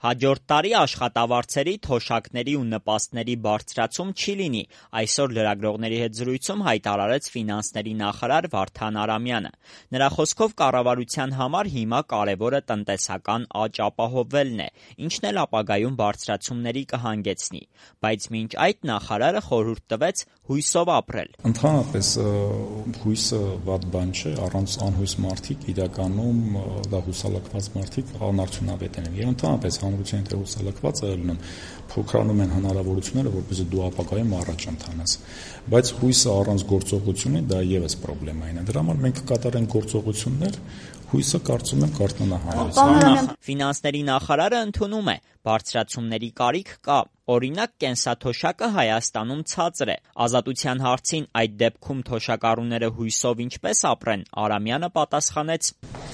Հաջորդ տարի աշխատավարձերի, թոշակների ու նպաստների բարձրացում չի լինի, այսօր լրագրողների հետ զրույցում հայտարարեց ֆինանսների նախարար Վարդան Արամյանը։ Նրա խոսքով կառավարության համար հիմա կարևորը տնտեսական աճ ապահովելն է, ինչն էլ ապագայում բարձրացումների կհանգեցնի, բայց մինչ այդ նախարարը խորհուրդ տվեց հույսով ապրել։ Ընդհանրապես հույսը վատ բան չէ, առանց անհույս մարդիկ իրականում դա հուսալքված մարդիկ անարդյունավետ են։ Եվ ընդհանրապես հանրության թե հուսալքված ելնում փոքրանում են հնարավորությունները, որպեսզի դու ապագայում առաջ ընթանաս։ Բայց հույսը առանց գործողությունի դա եւս խնդրեմային է։ Դրա համար մենք կկատարենք գործողություններ, հույսը կարծում եմ կարտնանա հանրության։ Ֆինանսների նախարարը ընդունում է, բարձրացումների կարիք կա։ Օրինակ, կենսաթոշակը Հայաստանում ցածր է։ Ազատության հարցին այդ դեպքում թոշակառուները հույսով ինչպես ապրեն, Արամյանը պատասխանեց.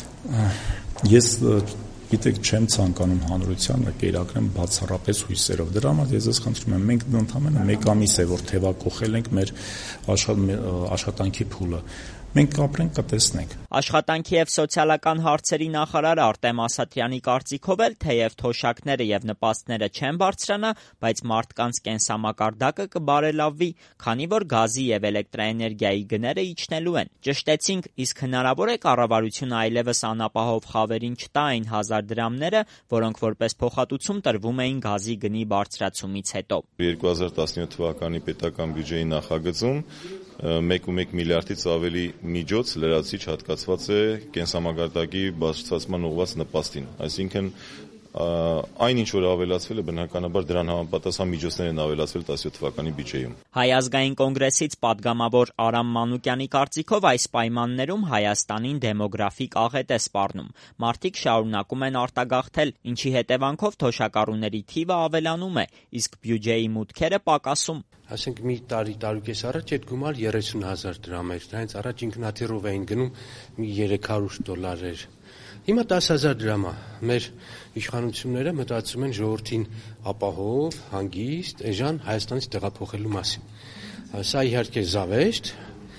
Ես գիտեք չեմ ցանկանում հանրությանը կերակրեմ բացառապես հույսերով։ Դրա համար ես ձեզ խնդրում եմ, մենք ընդամենը 1 ամիս է որ թևակողել ենք մեր աշխատանքի փուլը։ Մենք կապրենք, կտեսնենք։ Աշխատանքի եւ սոցիալական հարցերի նախարար Արտեմ Ասատրյանի կարծիքով էլ թեև թոշակները եւ նպաստները չեն բարձրանա, բայց մարդկանց կենսամակարդակը կբարելավվի, քանի որ գազի եւ էլեկտրաէներգիայի գները իջնելու են։ Ճշտեցինք, իսկ հնարավոր է կառավարությունը այլևս անապահով խավերին չտա այն 1000 դրամները, որոնք որպես փոխհատուցում տրվում էին գազի գնի բարձրացումից հետո։ 2017 թվականի պետական բյուջեի նախագծում 1.1 միլիարդից ավելի միջոց լրացիչ հատկացված է կենսամակարդակի բարձրացման ուղղված նպաստին, այսինքն այն ինչ որ ավելացվել է բնականաբար դրան համապատասխան միջոցներ են ավելացվել 17 թվականի բյուջեում։ Հայ ազգային կոնգրեսից պատգամավոր Արամ Մանուկյանի կարծիքով այս պայմաններում Հայաստանին դեմոգրաֆիկ աղետ է սպառնում։ Մարդիկ շարունակում են արտագաղթել, ինչի հետևանքով թոշակառուների թիվը ավելանում է, իսկ բյուջեի մուտքերը պակասում։ Ասենք մի տարուկես առաջ այդ գումար 30,000 դրամ էր, դրանից առաջ ինքնաթիռով էին գնում մի $300 էր։ Հիմա 10,000 դրամ է։ Մեր իշխանությունները մտածում են ժողովրդին ապահով, հանգիստ, էժան Հայաստանից տեղափոխելու մասին։ Սա իհարկե զավեշտ,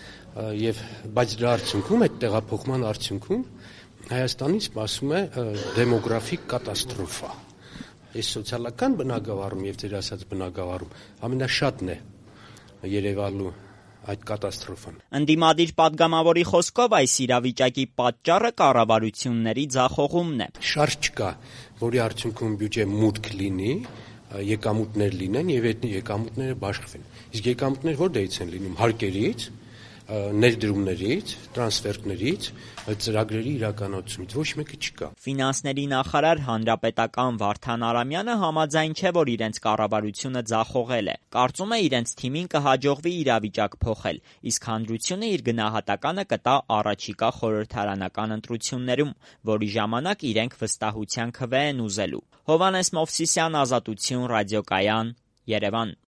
բայց դրա արդյունքում, այդ տեղափոխման արդյունքում Հայաստանին սպասում է դեմոգրաֆիկ կատաստրոֆա։ Այս սոցիալական բնագավառում եւ ձեր ասած բնագավառում ամենաշատն է երևալու այդ կատաստրոֆան։ Ընդդիմադիր պատգամավորի խոսքով այս իրավիճակի պատճառը կառավարությունների ձախողումն է։ Շարժ չկա, որի արդյունքում բյուջե մուտք լինի, եկամուտներ լինեն եւ այդ եկամուտները բաշխվեն։ Իսկ եկամուտներ որտեղից են լինում, հարկերից, ներդրումներից, տրանսֆերտներից, ծրագրերի իրականացումից, ոչ մեկը չկա։ Ֆինանսների նախարար հանրապետական Վարդան Արամյանը համաձայն չէ, որ իրենց կառավարությունը ձախողել է։ Կարծում է իրենց թիմին կհաջողվի իրավիճակ փոխել, իսկ հանրությունը իր գնահատականը կտա առաջիկա խորհրդարանական ընտրություններում, որի ժամանակ իրենք վստահության քվե են ուզելու։ Հովհաննես Մովսիսյան, Ազատություն, ռադիոկայան, Երևան։